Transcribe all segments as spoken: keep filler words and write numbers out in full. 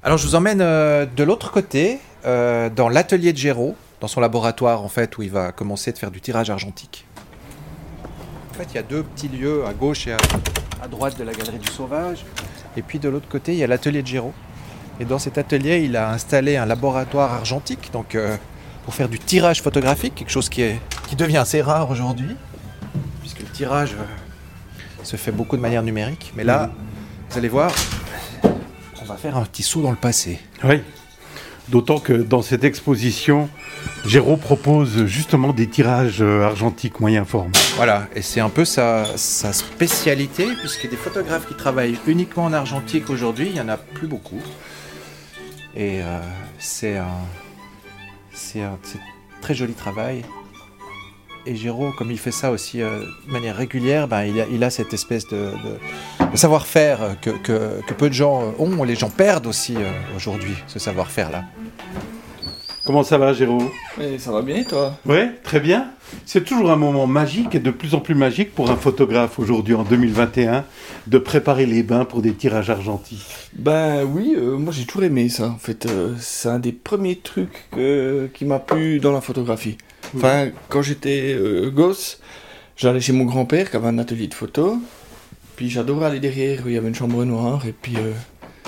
Alors je vous emmène euh, de l'autre côté, euh, dans l'atelier de Géraud, dans son laboratoire en fait, où il va commencer de faire du tirage argentique. En fait, il y a deux petits lieux, à gauche et à, à droite de la galerie du Sauvage. Et puis de l'autre côté, il y a l'atelier de Géraud. Et dans cet atelier, il a installé un laboratoire argentique, donc euh, pour faire du tirage photographique, quelque chose qui, est, qui devient assez rare aujourd'hui, puisque le tirage euh, se fait beaucoup de manière numérique. Mais là, vous allez voir, on va faire un petit saut dans le passé. Oui, d'autant que dans cette exposition, Géraud propose justement des tirages argentiques moyen format. Voilà, et c'est un peu sa, sa spécialité, puisque des photographes qui travaillent uniquement en argentique aujourd'hui, il n'y en a plus beaucoup. Et euh, c'est un, c'est un c'est un très joli travail. Et Géraud, comme il fait ça aussi euh, de manière régulière, ben, il, a, il a cette espèce de, de, de savoir-faire que, que, que peu de gens ont. Les gens perdent aussi euh, aujourd'hui, ce savoir-faire-là. Comment ça va, Géraud ? Et ça va bien, toi ? Oui, très bien. C'est toujours un moment magique et de plus en plus magique pour un photographe aujourd'hui, en deux mille vingt et un, de préparer les bains pour des tirages argentiques. Ben oui, euh, moi j'ai toujours aimé ça. En fait, euh, c'est un des premiers trucs que, qui m'a plu dans la photographie. Enfin, mmh. Quand j'étais euh, gosse, j'allais chez mon grand-père qui avait un atelier de photo. Puis j'adorais aller derrière où il y avait une chambre noire. Et puis, euh,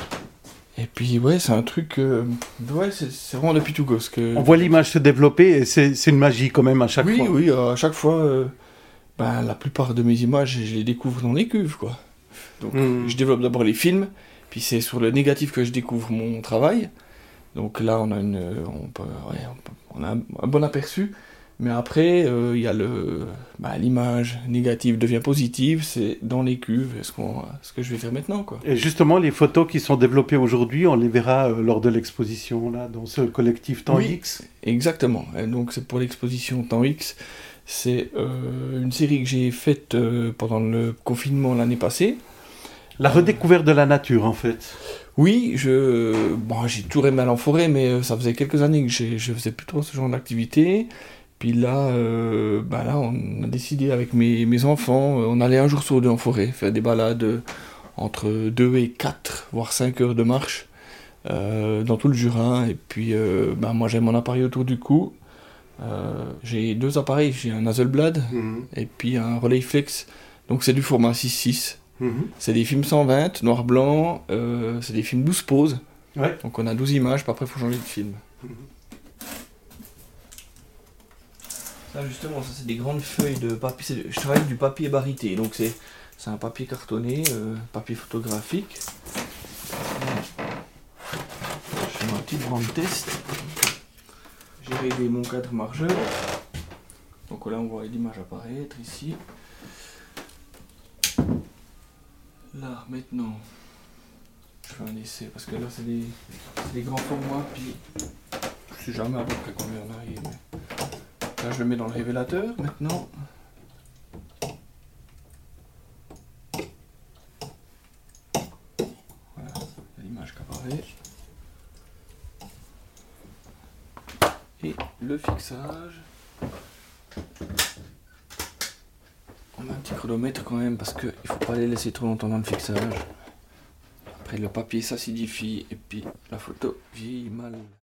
et puis ouais, c'est un truc... Euh, ouais, c'est, c'est vraiment depuis tout gosse que... On voit l'image se développer et c'est, c'est une magie quand même à chaque oui, fois. Oui, oui, à chaque fois, euh, ben, la plupart de mes images, je les découvre dans les cuves, quoi. Donc mmh. je développe d'abord les films, puis c'est sur le négatif que je découvre mon travail. Donc là, on a, une, on peut, ouais, on, peut, on a un, un bon aperçu. Mais après, il euh, y a le, bah, l'image négative devient positive, c'est dans les cuves, ce, qu'on, ce que je vais faire maintenant, quoi. Et justement, les photos qui sont développées aujourd'hui, on les verra euh, lors de l'exposition, là, dans ce collectif Temps oui, X. Exactement. Et donc c'est pour l'exposition Temps X. C'est euh, une série que j'ai faite euh, pendant le confinement l'année passée. La redécouverte de la nature, en fait. Oui, je, bon, j'ai toujours aimé aller en forêt, mais ça faisait quelques années que j'ai, je faisais plus trop ce genre d'activité. Puis là, euh, bah là, on a décidé avec mes, mes enfants, on allait un jour sur deux en forêt, faire des balades entre deux et quatre, voire cinq heures de marche euh, dans tout le Jura. Et puis, euh, bah, moi, j'ai mon appareil autour du cou. Euh, j'ai deux appareils, j'ai un Hasselblad mmh. et puis un Rolleiflex. Donc c'est du format six six. Mmh. C'est des films cent vingt, noir-blanc, euh, c'est des films douze poses. Ouais. Donc on a douze images, puis après il faut changer de film. Mmh. Ça justement, ça c'est des grandes feuilles de papier. C'est, je travaille avec du papier barité, donc c'est, c'est un papier cartonné, euh, papier photographique. Je fais ma petite grande test. J'ai réglé mon cadre margeur. Donc là on voit l'image apparaître ici. Là maintenant, je fais un essai parce que là c'est des, c'est des grands formats. Puis je sais jamais à peu près combien on arrive. Mais... Là, je le mets dans le révélateur, maintenant. Voilà, l'image qui apparaît. Et le fixage. On a un petit chronomètre quand même, parce qu'il ne faut pas les laisser trop longtemps dans le fixage. Après, le papier s'acidifie, et puis la photo vieillit mal.